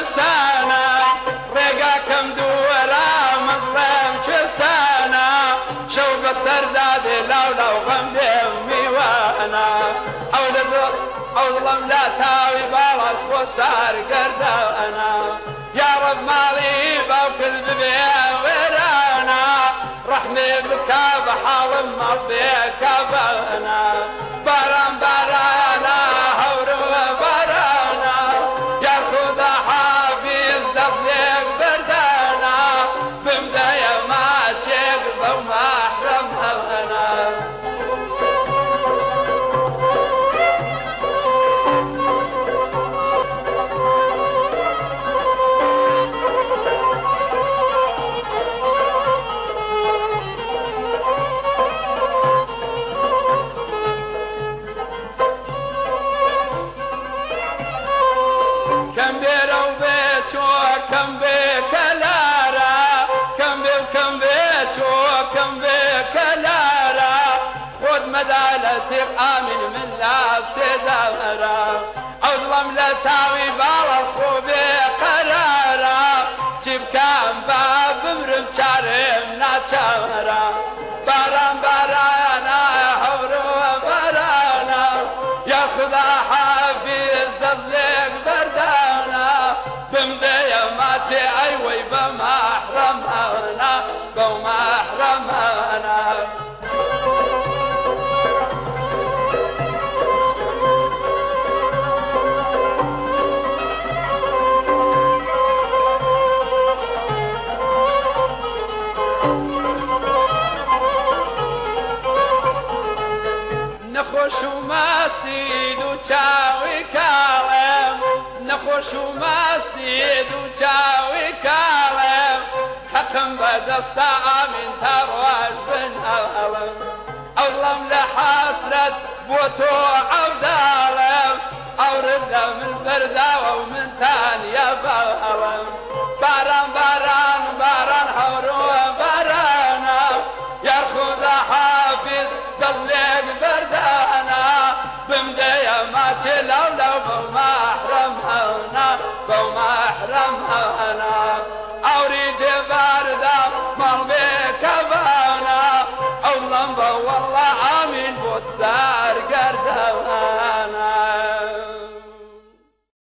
شستانا رقا كم دورا مظلم شستانا شوق السرداد لو غم ميوانا او ظلم لا تاوي بالك وصار قردانا يا رب مالي وكذب بيه ورانا رحمي بك بحال مرضيك بنا بران برانا هور وبرانا يا خدا حافظ دصديق بردانا بمدايا ما تشيق بوما احرم انا كم بيرو بيتو كم بكلارا كم بيتو كم بكلارا خذ مدالتك آمن من لا سدارا أظلم لا تاوي بالخو بقرارا جيب كام باب مرم شارم ناتشارا باران بارانا حور وبرانا يا خدا حافظ دزلك بردانا بمدايا ما تعيوي بما احرمنا بما احرمنا نخوش وما سيد وشاوي كالم نخوش وما سيد وشاوي كالم ختم بدستا من تروج بن ألم أولم لحسرة بوتو عبدالم أورد من برداوة ومن ثانية بالألم